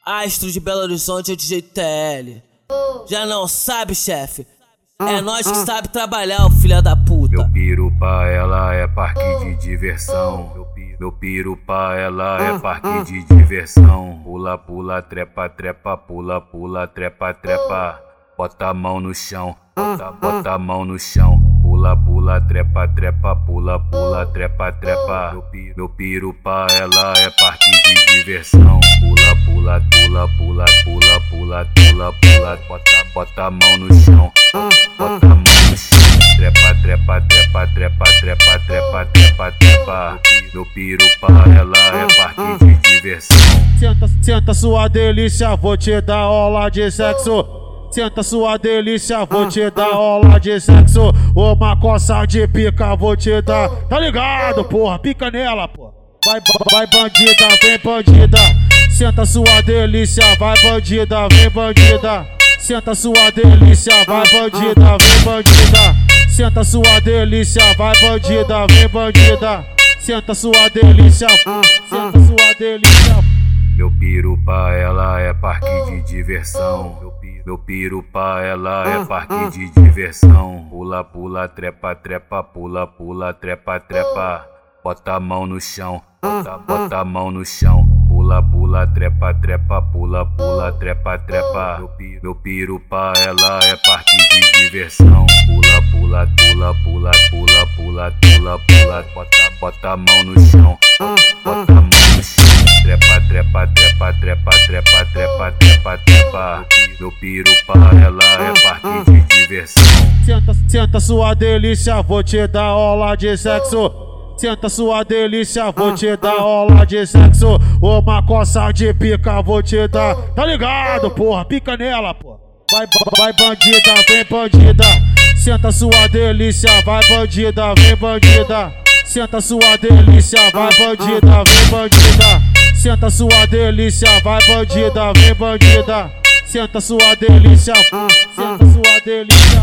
Astro de Belo Horizonte é DJ TL. Já não sabe, chefe? É nós que sabe trabalhar, o filho da puta. Meu piro pra ela é parque de diversão. Meu piro pra ela é parque de diversão. Pula, pula, trepa, trepa, pula, pula, trepa, trepa. Bota a mão no chão, bota a mão no chão. Pula, pula, trepa, trepa, pula, pula, trepa, trepa. Meu piro pra ela é parque de diversão. Pula, pula, pula, pula, pula, pula, pula, pula. Bota a mão no chão, bota a mão no chão. Trepa, trepa, trepa, trepa, trepa, trepa, trepa, trepa. Meu piro pra ela é parque de diversão. Senta sua delícia, vou te dar aula de sexo. Senta sua delícia, vou te dar aula de sexo. Uma coça de pica, vou te dar. Tá ligado, porra? Pica nela, porra. Vai bandida, vem bandida. Senta sua delícia, vai bandida, vem bandida. Senta sua delícia, vai bandida, vem bandida. Senta sua delícia, vai bandida, vem bandida. Senta sua delícia, senta sua delícia. Meu piro pra ela é parque de diversão. Meu piro pra ela é parque de diversão. Pula, pula, trepa, trepa, pula, pula, trepa, trepa. Bota a mão no chão, bota a mão no chão. Pula, pula, trepa, trepa, pula, pula, trepa, trepa. Meu piro pra ela é parque de diversão. Pula, pula, pula, pula, pula, pula, pula, pula. Bota a mão no chão, bota a mão no chão. Trepa, trepa, trepa, trepa, trepa, trepa, trepa, trepa. Meu piro pra ela é parque de diversão. Senta sua delícia, vou te dar aula de sexo. Senta sua delícia, vou te dar aula de sexo. Uma coça de pica, vou te dar. Tá ligado, porra? Pica nela, porra. Vai bandida, vem bandida. Senta sua delícia, vai bandida, vem bandida. Senta sua delícia, vai bandida, vem bandida. Senta sua delícia, vai bandida, vem bandida. Senta sua delícia, senta sua delícia.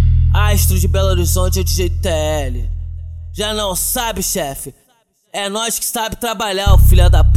Astro de Belo Horizonte é DJ TL. Já não sabe, chefe? É nós que sabe trabalhar, o filho da puta.